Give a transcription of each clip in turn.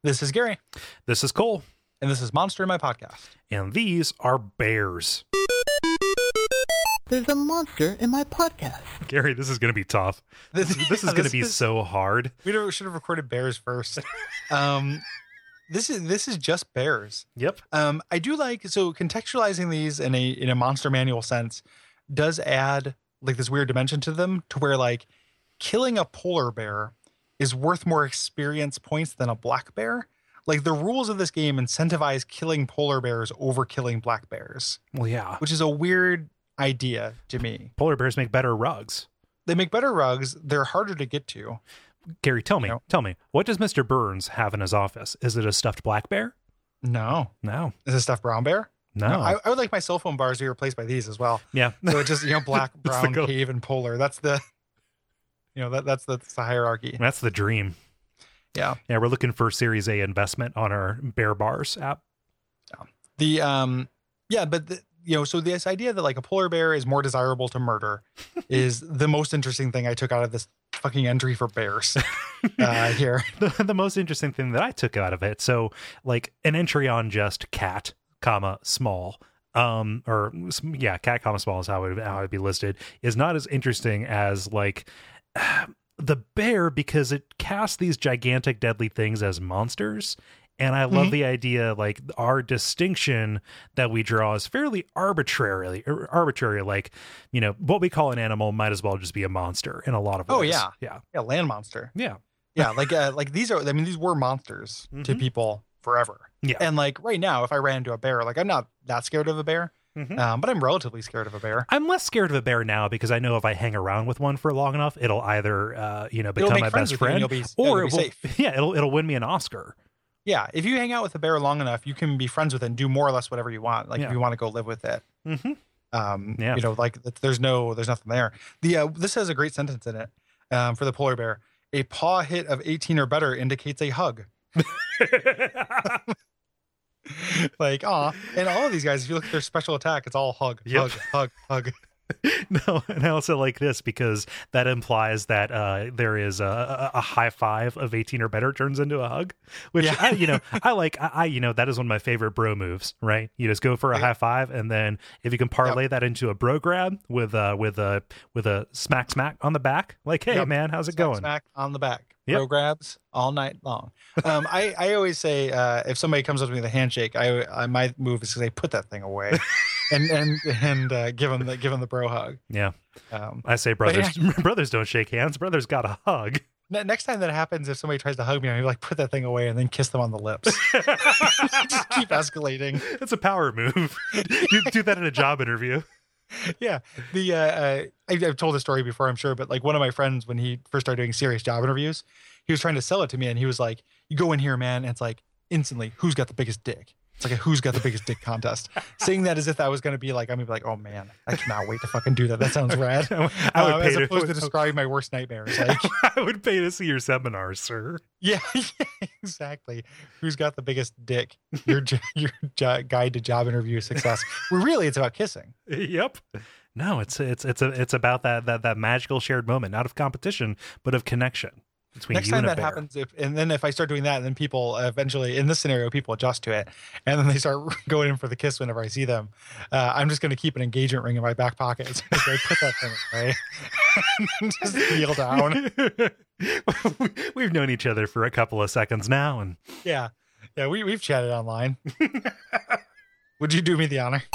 This is Gary, This is Cole, and this is Monster in My Podcast. and these are bears. There's a monster in my podcast. Gary, this is going to be tough. This is going to be so hard. We should have recorded bears first. This is just bears. Yep. I do like, so contextualizing these in a monster manual sense does add like this weird dimension to them, to where like killing a polar bear is worth more experience points than a black bear. Like the rules of this game incentivize killing polar bears over killing black bears, Well, yeah. which is a weird idea to me. Polar bears make better rugs. They make better rugs. They're harder to get to. Gary, tell me, No. what does Mr. Burns have in his office? Is it a stuffed black bear? No. No. Is it stuffed brown bear? No. I would like my cell phone bars to be replaced by these as well. Yeah. So it's just, black, That's the brown, goal. cave, and polar. That's the, that's the hierarchy. That's the dream. Yeah. Yeah, we're looking for Series A investment on our Bear Bars app. So this idea that like a polar bear is more desirable to murder is the most interesting thing I took out of this fucking entry for bears here. The most interesting thing that I took out of it, so like an entry on just cat, small, cat, small is how it would be listed, is not as interesting as like the bear, because it casts these gigantic deadly things as monsters. And I love the idea, like our distinction that we draw is fairly arbitrary. Like, what we call an animal might as well just be a monster in a lot of ways. Oh, yeah. Yeah. Yeah, land monster. Yeah. Yeah, like these were monsters to people forever. Yeah. And like right now, if I ran into a bear, like I'm not that scared of a bear, but I'm relatively scared of a bear. I'm less scared of a bear now because I know if I hang around with one for long enough, it'll either, become make my friends best with you and friend, you'll be or it will, safe. yeah, it'll win me an Oscar. Yeah, if you hang out with a bear long enough, you can be friends with it and do more or less whatever you want. Like if you want to go live with it. There's nothing there. This has a great sentence in it for the polar bear. A paw hit of 18 or better indicates a hug. Like, and all of these guys, if you look at their special attack, it's all hug, Yep. hug. No, and I also like this because that implies that there is a high five of 18 or better turns into a hug, which I like. That is one of my favorite bro moves, right? You just go for a high five, and then if you can parlay that into a bro grab with a smack on the back, like, hey man, how's it going? Smack on the back. Yep. Bro grabs all night long. I always say if somebody comes up to me with a handshake, I my move is to say put that thing away, and give them the bro hug. Yeah, I say brothers don't shake hands. Brothers got a hug. Next time that happens, if somebody tries to hug me, I'm like put that thing away and then kiss them on the lips. Just keep escalating. It's a power move. You do that in a job interview. Yeah. I've told this story before, I'm sure, but like one of my friends, when he first started doing serious job interviews, he was trying to sell it to me, and he was like, you go in here, man, and it's like instantly, who's got the biggest dick? It's like a who's got the biggest dick contest. Saying that as if that was going to be like, I'm gonna be like, oh man, I cannot wait to fucking do that. That sounds rad. I would pay as opposed to describing my worst nightmares. Like, I would pay to see your seminars, sir. yeah, exactly. Who's got the biggest dick? Your guide to job interview success. Well, really, it's about kissing. Yep. No, it's about that magical shared moment, not of competition, but of connection between Next you time and a that bear. happens, if I start doing that, then people eventually, in this scenario, people adjust to it, and then they start going in for the kiss whenever I see them. I'm just going to keep an engagement ring in my back pocket. So I put that thing away. Just kneel down. We've known each other for a couple of seconds now, and Yeah, we've chatted online. Would you do me the honor?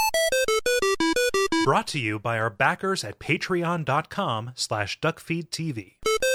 brought to you by our backers at patreon.com/duckfeedtv.